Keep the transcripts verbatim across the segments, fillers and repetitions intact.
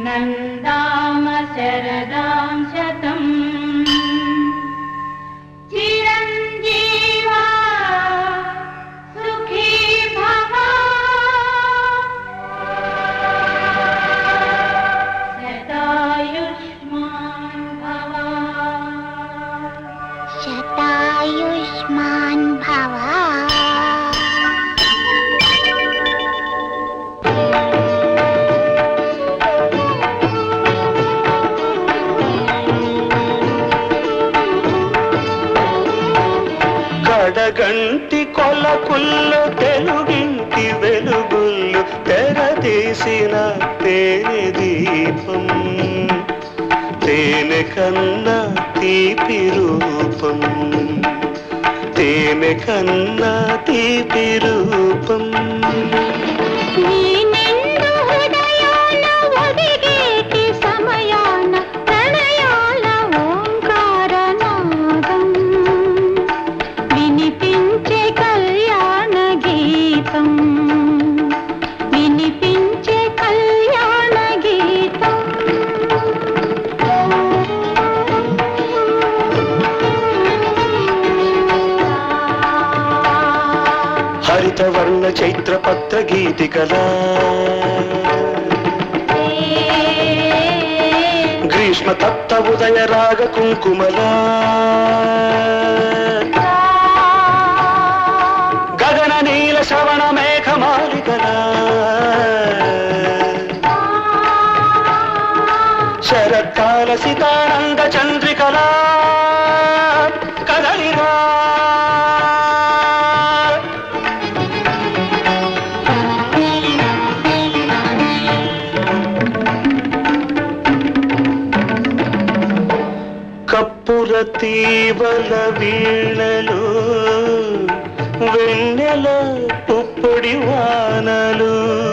नन्दाम शरदां शतम् चिरञ्जीवा सुखी भव शतायुष्मान् भव शतायुष्मान् भव కడగంటి కొలకుల్లో తెలుగింటి వెలుగుళ్ళు తెరదీసిన తేనె దీపం తేనె కన్నా తీపి రూపం తేనె కన్నా తీపి రూపం హరితవర్ణ చైత్రపత్ర గీతికలా గ్రీష్మ తప్త ఉదయ రాగ కుంకుమలా గగన నీల శ్రవణ మేఘమాలికలా శరత్కాల సితానంద చంద్రికలా కదలిరా కప్పుర తీవల వీణలు వెన్నెల పుప్పొడి వానలు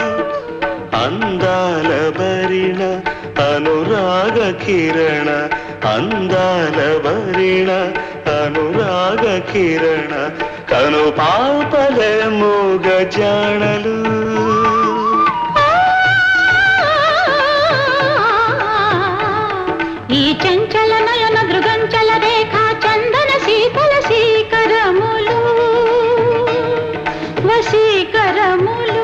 అందాల భరిణ అనురాగ కిరణ అందాల భరిణ అనురాగ కిరణ కను పాపల మూగ జాణలు ఈ చంచల నయన దృగంచల రేఖా చందన శీతల శీకరములు వశీకరములు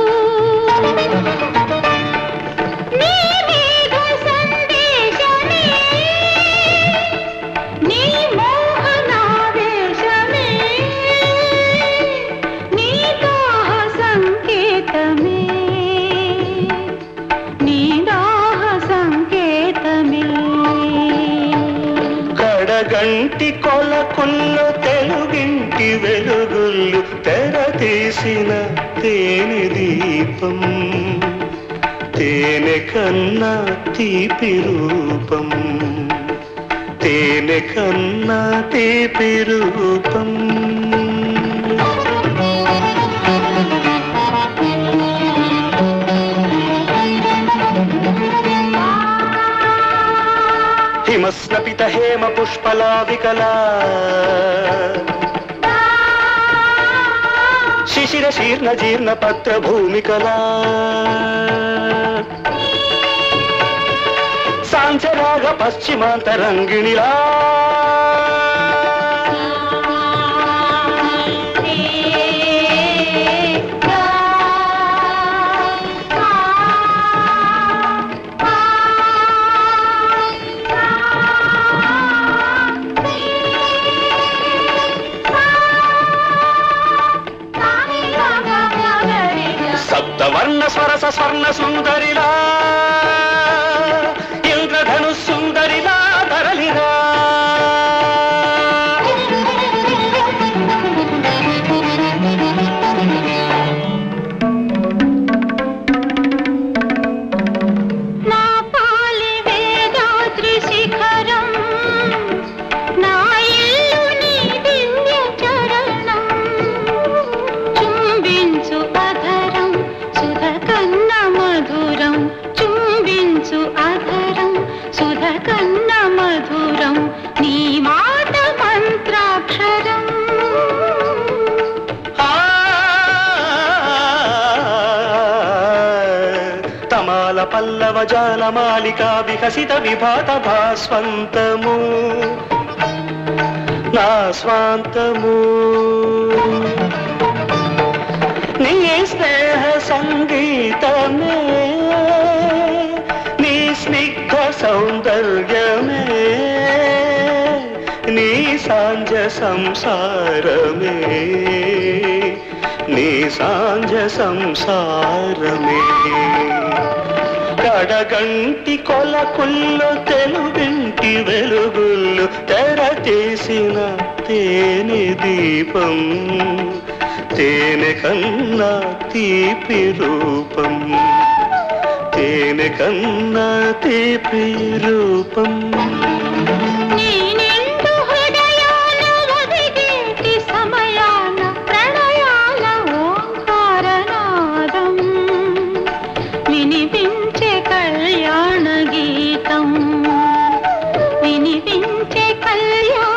నీ మేఘ సందేశమే నీ మోహనావేశమే నీ దాహ సంకేతమే నీ దాహ సంకేతమే కడగంటి కొలకుల్లో తెలుగింటి వెలుగుళ్ళు తెరతీసిన తేనె దీపం తేనె కన్నా తీపి రూపం తేనె కన్నా తీపి రూపం హిమస్నపిత హేమ పుష్పలావికలా శిశిర శీర్ణ జీర్ణ పత్ర భూమికలా సాంచరాగ పశ్చిమాంతరంగిణిలా సప్తవర్ణ స్వరస స్వర్ణ సుందరిలా ఇంద్రధను సుందరిలా తరలిరా నా పాలి వేదాద్రి శిఖరం నా ఇల్లు నీ దివ్య చరణం చుంబించు అధరం సుధ కన్న మధురం చుంబించు అధరం సుధ పాల పల్లవ జాల మాలికా వికసిత విభాత భాస్వంతము నా స్వాంతము నీ స్నేహ సంగీతమే నీ స్నిగ్ధ సౌందర్యమే నీ సాంజ సంసారమే నీ సాంజ సంసారమే కడగంటి కొలకుల్లో తెలుగింటి వెలుగుళ్ళు తెర తీసిన తేనె దీపం తేనె కన్నా తీపి రూపం తేనె కన్నా తీపి రూపం వినిపించే కళ్యాణ